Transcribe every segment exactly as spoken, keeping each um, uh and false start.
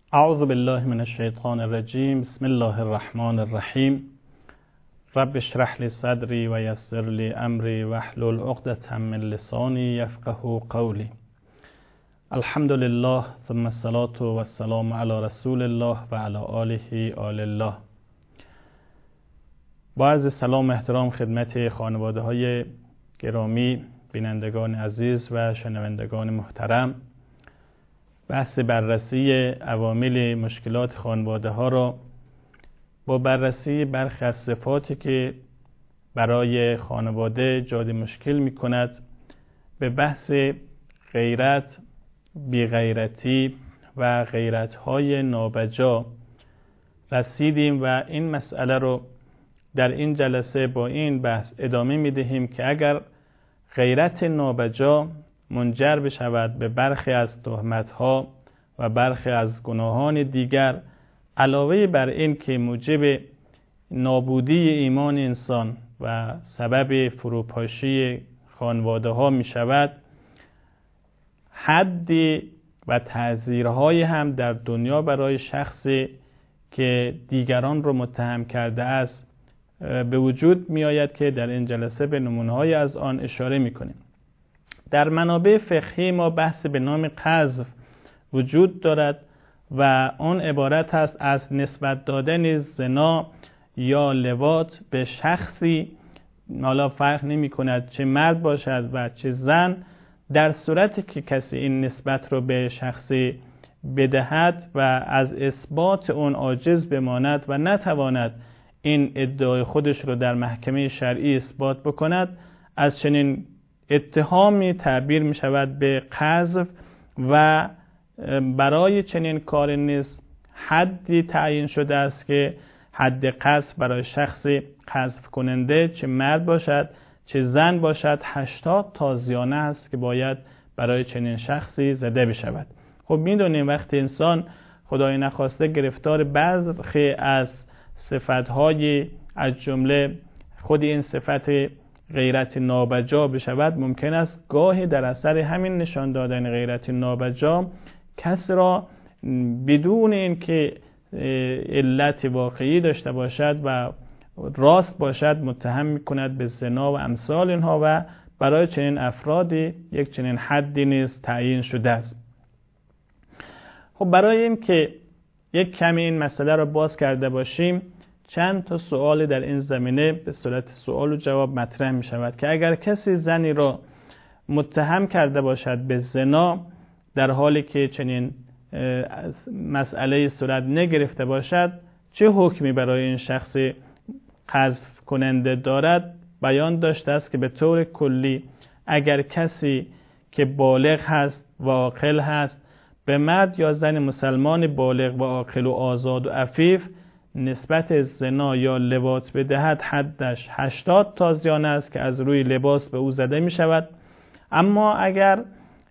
اعوذ بالله من الشیطان الرجیم. بسم الله الرحمن الرحیم. رب اشرح لی صدری و یسر لی امری واحلل عقدة من لسانی یفقهوا قولی. الحمد لله ثم الصلاة والسلام علی رسول الله و علی آله آل الله. با عرض سلام و احترام خدمت خانواده های گرامی، بینندگان عزیز و شنوندگان محترم، بحث بررسی عوامل مشکلات خانواده ها را با بررسی برخی از صفاتی که برای خانواده ایجاد مشکل می کند به بحث غیرت، بی‌غیرتی و غیرت های نابجا رسیدیم و این مسئله رو در این جلسه با این بحث ادامه می دهیم که اگر غیرت نابجا منجر بشود به برخی از تهمت‌ها و برخی از گناهان دیگر، علاوه بر این که موجب نابودی ایمان انسان و سبب فروپاشی خانواده ها می شود، حدی و تعزیرهای هم در دنیا برای شخصی که دیگران رو متهم کرده است به وجود می آید که در این جلسه به نمونه‌های از آن اشاره می کنیم. در منابع فقهی ما بحث به نام قذف وجود دارد و آن عبارت است از نسبت دادن زنا یا لواط به شخصی، حالا فرق نمی کند چه مرد باشد و چه زن، در صورتی که کسی این نسبت رو به شخصی بدهد و از اثبات اون عاجز بماند و نتواند این ادعای خودش رو در محکمه شرعی اثبات بکند، از چنین اتهامی تعبیر می شود به قذف و برای چنین کار نیز حدی تعیین شده است که حد قذف برای شخصی قذف کننده چه مرد باشد چه زن باشد هشتاد تازیانه است که باید برای چنین شخصی زده بشود. خب میدونیم وقتی انسان خدای نخواسته گرفتار برخی از صفتهای از جمله خود این صفت غیرت نابجا بشود، ممکن است گاهی در اثر همین نشان دادن غیرت نابجا کس را بدون اینکه علت واقعی داشته باشد و راست باشد متهم می‌کند به زنا و امثال اینها و برای چنین افرادی یک چنین حدی نیز تعیین شده است. خب برای اینکه یک کمی این مسئله را باز کرده باشیم، چند تا سوال در این زمینه به صورت سوال و جواب مطرح می شود که اگر کسی زنی را متهم کرده باشد به زنا در حالی که چنین مسئله صورت نگرفته باشد، چه حکمی برای این شخص قذف کننده دارد؟ بیان داشته است که به طور کلی اگر کسی که بالغ هست و عاقل هست به مرد یا زن مسلمان بالغ و عاقل و آزاد و عفیف نسبت زنا یا لواط بدهد، حدش هشتاد تازیانه است که از روی لباس به او زده می شود. اما اگر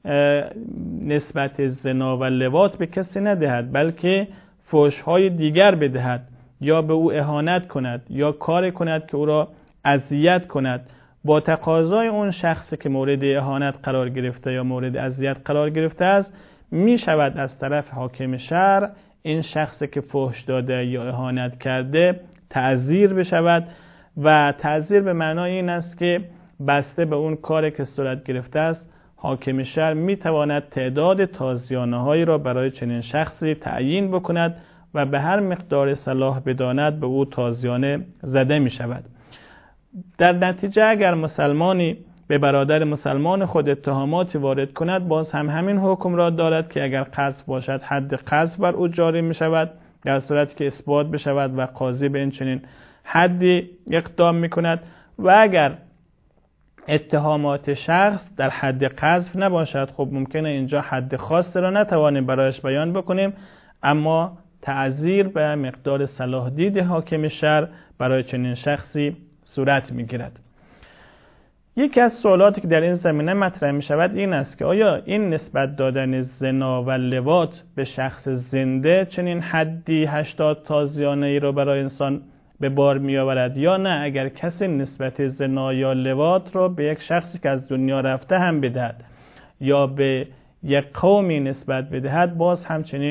نسبت زنا و لواط به کسی ندهد بلکه فحش‌های دیگر بدهد یا به او اهانت کند یا کار کند که او را اذیت کند، با تقاضای اون شخصی که مورد اهانت قرار گرفته یا مورد اذیت قرار گرفته است، می شود از طرف حاکم شهر این شخصی که فحش داده یا اهانت کرده تعزیر بشود و تعزیر به معنای این است که بسته به اون کاری که صورت گرفته است حاکم شهر می تواند تعداد تازیانه هایی را برای چنین شخصی تعیین بکند و به هر مقدار صلاح بداند به او تازیانه زده می شود. در نتیجه اگر مسلمانی به برادر مسلمان خود اتهاماتی وارد کند، باز هم همین حکم را دارد که اگر قذف باشد حد قذف بر او جاری می شود در صورتی که اثبات بشود و قاضی به این چنین حدی اقدام می کند، و اگر اتهامات شخص در حد قذف نباشد، خب ممکنه اینجا حد خاص را نتوانیم برایش بیان بکنیم، اما تعزیر به مقدار صلاح دید حاکم شهر برای چنین شخصی صورت می گیرد. یکی از سوالاتی که در این زمینه مطرح می شود این است که آیا این نسبت دادن زنا و لواط به شخص زنده چنین حدی هشتاد تازیانه ای رو برای انسان به بار می آورد یا نه اگر کسی نسبت زنا یا لواط رو به یک شخصی که از دنیا رفته هم بدهد یا به یک قومی نسبت بدهد، باز همچنین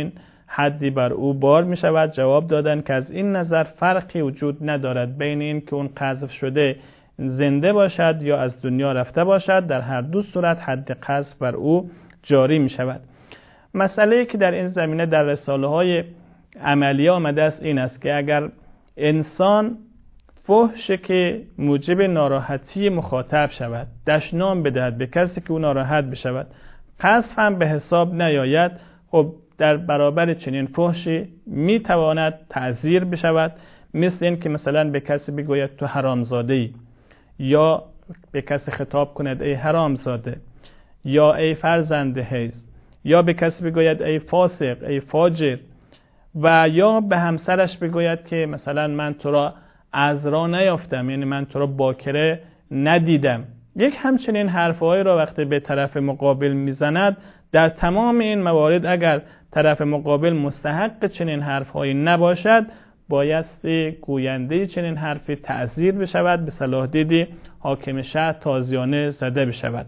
حدی بر او بار می شود. جواب دادند که از این نظر فرقی وجود ندارد بین این که اون قذف شده زنده باشد یا از دنیا رفته باشد، در هر دو صورت حد قذف بر او جاری می شود. مسئله‌ای که در این زمینه در رساله های عملیه آمده است این است که اگر انسان فحش که موجب ناراحتی مخاطب شود دشنام بدهد به کسی که او ناراحت بشود، قذف هم به حساب نیاید، خب در برابر چنین فحشی می تواند تعزیر بشود، مثل این که مثلا به کسی بگوید تو حرامزاده‌ای، یا به کسی خطاب کند ای حرامزاده، یا ای فرزند حیض، یا به کسی بگوید ای فاسق، ای فاجر، و یا به همسرش بگوید که مثلا من تو را عذرا نیافتم، یعنی من تو را باکره ندیدم. یک همچنین حرفهایی را وقتی به طرف مقابل میزند، در تمام این موارد اگر طرف مقابل مستحق چنین حرفهایی نباشد، بایستی گوینده چنین حرفی تعزیر بشود، به صلاح دیدی حاکم شهر تازیانه زده بشود.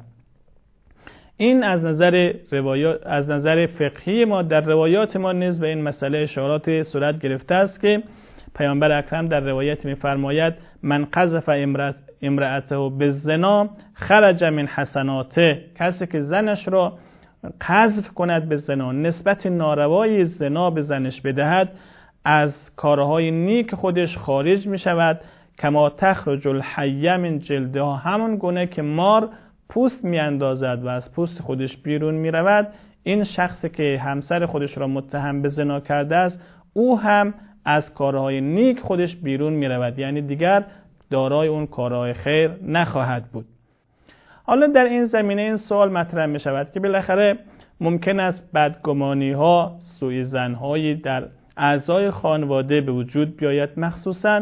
این از نظر روایات، از نظر فقهی ما در روایات ما نیز به این مسئله اشارات صورت گرفته است که پیامبر اکرم در روایت می‌فرماید من قذف امرأته بالزنا خرج من حسناته، کسی که زنش را قذف کند به زنا، نسبت ناروایی زنا به زنش بدهد، از کارهای نیک خودش خارج می شود. کما تخرج الحیه من جلدها، همون گونه که مار پوست می اندازد و از پوست خودش بیرون می رود، این شخصی که همسر خودش را متهم به زنا کرده است او هم از کارهای نیک خودش بیرون می رود، یعنی دیگر دارای اون کارهای خیر نخواهد بود. حالا در این زمینه این سوال مطرح می شود که بالاخره ممکن است بدگمانی ها، سوء ظن هایی در اعضای خانواده به وجود بیاید. مخصوصا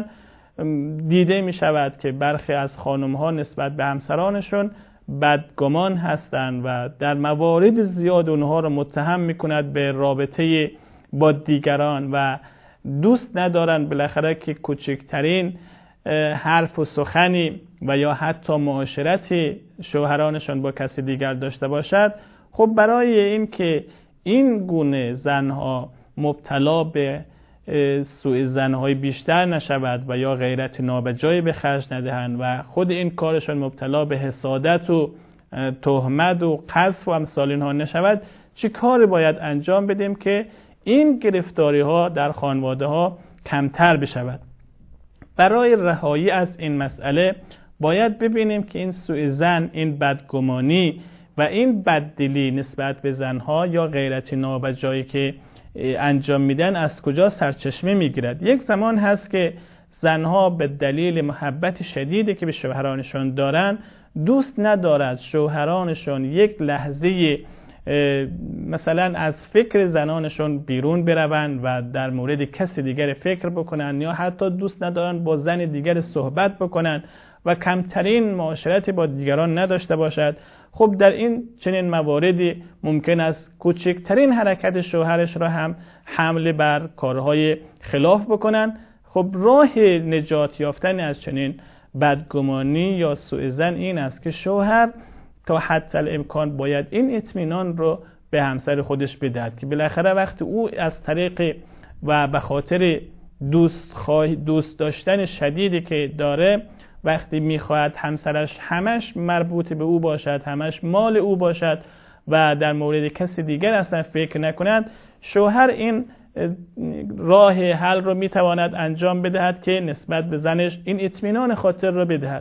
دیده می شود که برخی از خانم ها نسبت به همسرانشون بدگمان هستند و در موارد زیاد اونها را متهم می کند به رابطه با دیگران و دوست ندارند بالاخره که کوچکترین حرف و سخنی و یا حتی معاشرتی شوهرانشان با کسی دیگر داشته باشد. خب برای این که این گونه زنها مبتلا به سوء ظن‌های بیشتر نشود و یا غیرت نابجایی به خرج ندهند و خود این کارشان مبتلا به حسادت و تهمت و قذف و امثال اینها نشود، چه کاری باید انجام بدیم که این گرفتاری ها در خانواده ها کمتر بشود؟ برای رهایی از این مسئله باید ببینیم که این سوء ظن، این بدگمانی و این بددلی نسبت به زنها یا غیرت نابجایی که انجام میدن از کجا سرچشمه میگیرد. یک زمان هست که زنها به دلیل محبت شدیدی که به شوهرانشان دارن دوست ندارد شوهرانشان یک لحظه مثلا از فکر زنانشون بیرون بروند و در مورد کسی دیگر فکر بکنن، یا حتی دوست ندارن با زن دیگر صحبت بکنن و کمترین معاشرتی با دیگران نداشته باشد. خب در این چنین مواردی ممکن است کوچکترین حرکت شوهرش را هم حمله بر کارهای خلاف بکنن. خب راه نجات یافتن از چنین بدگمانی یا سوء ظن این است که شوهر تا حتی الامکان باید این اطمینان رو به همسر خودش بدهد که بالاخره وقتی او از طریق و به خاطر دوست, خواه دوست داشتن شدیدی که داره، وقتی میخواهد همسرش همش مربوط به او باشد، همش مال او باشد و در مورد کسی دیگر اصلا فکر نکند، شوهر این راه حل رو میتواند انجام بدهد که نسبت به زنش این اطمینان خاطر رو بدهد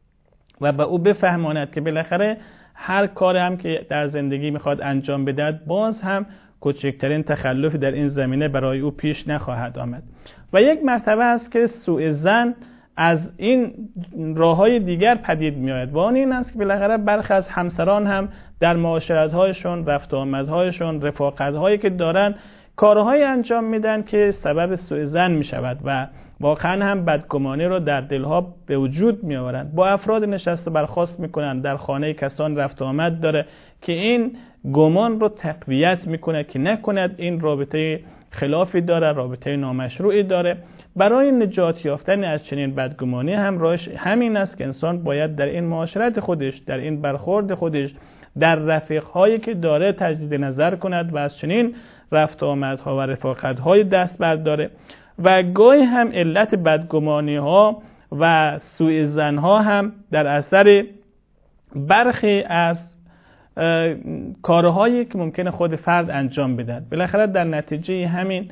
و به او بفهماند که بالاخره هر کار هم که در زندگی میخواد انجام بدهد باز هم کوچکترین تخلفی در این زمینه برای او پیش نخواهد آمد. و یک مرتبه است که سوء ظن از این راه‌های دیگر پدید میآید و آن این است که بالاخره برخی از همسران هم در معاشرت‌هایشون، رفت و آمدهایشون، رفاقت‌هایی که دارن کارهایی انجام میدن که سبب سوء ظن میشود و واقعا هم بدگمانی رو در دلها به وجود می آورند. با افراد نشسته برخاست میکنند، در خانه کسان رفت و آمد داره که این گمان رو تقویت میکنه که نکند این رابطه خلافی داره، رابطه نامشروعی داره. برای نجات یافتن از چنین بدگمانی هم راهش همین است که انسان باید در این معاشرت خودش، در این برخورد خودش، در رفیق‌هایی که داره تجدید نظر کند و از چنین رفت آمدها و رفاقت‌های دست برداره و گاهی هم علت بدگمانی‌ها و سوء ظن‌ها هم در اثر برخی از کارهایی که ممکنه خود فرد انجام بده. بالاخره در نتیجه همین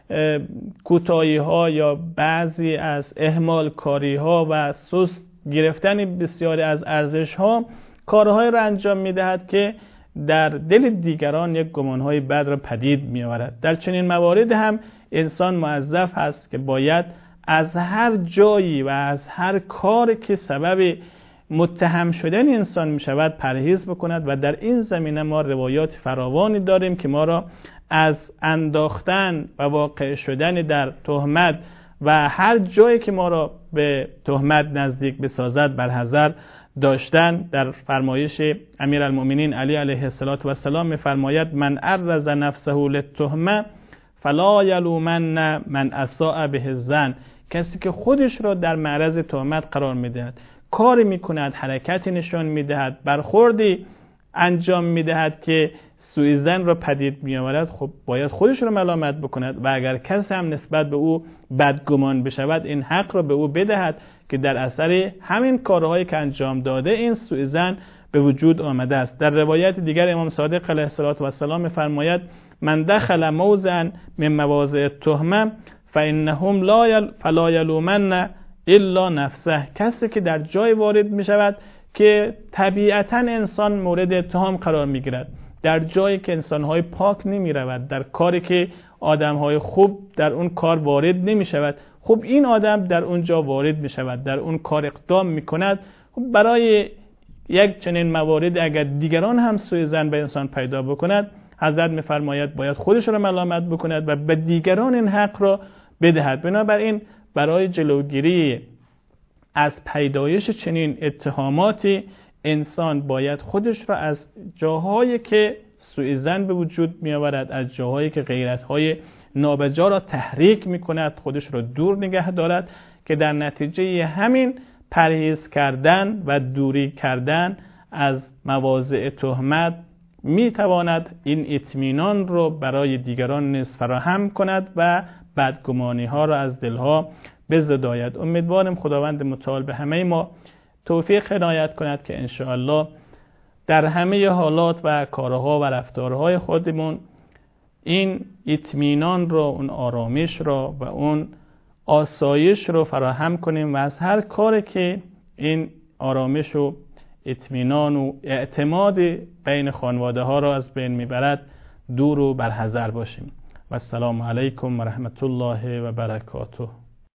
کوتاهی‌ها یا بعضی از اهمال کاری‌ها و سست گرفتن بسیاری از ارزش‌ها کارهایی را انجام می‌دهد که در دل دیگران یک گمان‌های بد را پدید می‌آورد. در چنین موارد هم انسان موظف است که باید از هر جایی و از هر کاری که سبب متهم شدن انسان می شود پرهیز بکند و در این زمینه ما روایات فراوانی داریم که ما را از انداختن و واقع شدن در تهمت و هر جایی که ما را به تهمت نزدیک بسازد بر حذر داشتن. در فرمایش امیرالمؤمنین علی علیه السلام می فرماید من عرض نفسه للتهمه فلا یلومن من اساء به الظن. کسی که خودش را در معرض تهمت قرار می‌دهد، کاری می‌کند، حرکتی نشان می‌دهد، برخوردی انجام می‌دهد که سوء ظن را پدید می‌آورد، خب باید خودش را ملامت بکند و اگر کسی هم نسبت به او بدگمان بشود این حق را به او بدهد که در اثر همین کارهایی که انجام داده این سوء ظن به وجود آمده است. در روایت دیگر امام صادق علیه السلام می‌فرماید من دخل موضعا من مواضع التهمه فانهم لا یل فلا یلومن الا نفسه. کسی که در جای وارد می شود که طبیعتا انسان مورد اتهام قرار می گیرد، در جایی که انسان‌های پاک نمی رود، در کاری که آدم‌های خوب در اون کار وارد نمی شود، خب این آدم در اونجا وارد می شود، در اون کار اقدام می کند. خب برای یک چنین موارد اگر دیگران هم سوء ظن به انسان پیدا بکند، حضرت می‌فرماید باید خودش را ملامت بکند و به دیگران این حق را بدهد. بنابراین برای جلوگیری از پیدایش چنین اتهاماتی انسان باید خودش را از جاهایی که سوء ظن به وجود می‌آورد، از جاهایی که غیرت‌های نابجا را تحریک می‌کند خودش را دور نگه دارد که در نتیجه همین پرهیز کردن و دوری کردن از مواضع تهمت می‌تواند این اطمینان رو برای دیگران نیز فراهم کند و بدگمانی ها را از دلها بزداید. امیدوارم خداوند متعال به همه ما توفیق عنایت کند که انشاءالله در همه حالات و کارها و رفتارهای خودمون این اطمینان را، اون آرامش را و اون آسایش را فراهم کنیم و از هر کاری که این آرامش و اطمینان و اعتماد بین خانواده ها را از بین میبرد دور و برحذر باشیم. و السلام علیکم و رحمت الله و برکاته.